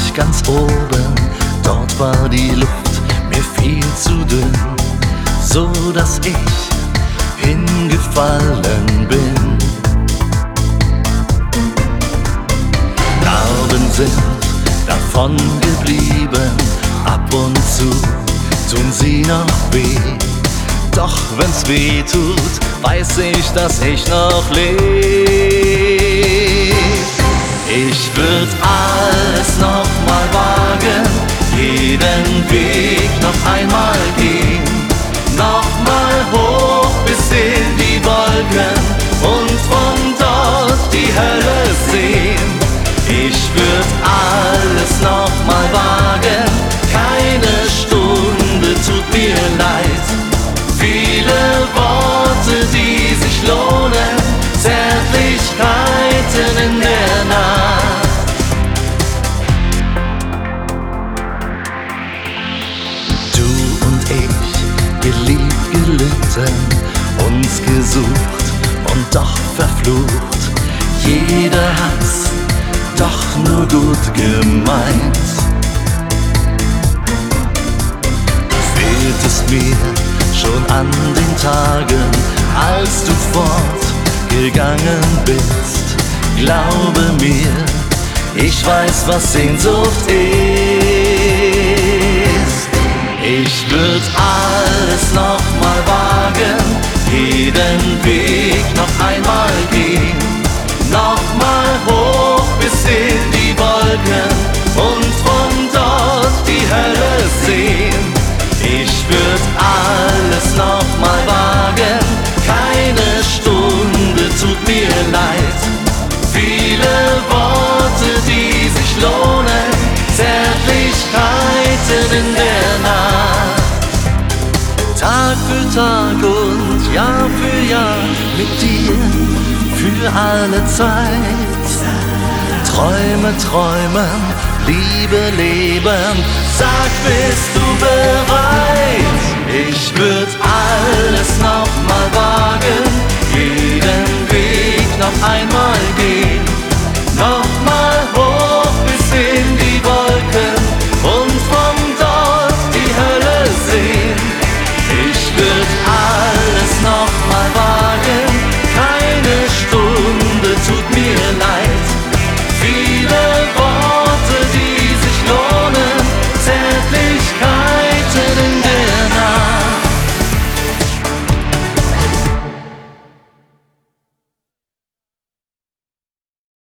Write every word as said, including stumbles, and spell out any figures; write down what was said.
ich ganz oben, dort war die Luft mir viel zu dünn, so dass ich hingefallen bin. Narben sind davon geblieben, ab und zu tun sie noch weh. Doch wenn's weh tut, weiß ich, dass ich noch leb. Ich würd alles noch mal wagen, jeden Weg noch einmal gehen, noch mal hoch bis in die Wolken und von dort die Hölle sehen. Ich würd alles noch mal wagen, keine Stunde tut mir leid. Viele Worte, die sich lohnen, Zärtlichkeiten in der Nacht. Du und ich, geliebt, gelitten, uns gesucht und doch verflucht. Jeder hat's doch nur gut gemeint. Fehlt es mir schon an den Tagen, als du fortgegangen bist. Glaube mir, ich weiß, was Sehnsucht ist. Ich würd alles noch mal wagen, jeden Weg noch einmal gehen, noch mal hoch bis in die Wolken und von dort die Hölle sehen. Ich würd alles noch mal wagen, keine Stunde tut mir leid. Viele Worte, die sich lohnen, Zärtlichkeiten in der Nacht. Tag für Tag und Jahr für Jahr mit dir für alle Zeit. Träume, träumen, Liebe leben, sag, bist du bereit? Ich würd alles noch mal wagen, jeden Weg noch einmal gehen, noch mal hoch bis in die Wolken und von dort die Hölle sehen. Ich würd alles noch mal wagen, keine Stunde tut mir leid.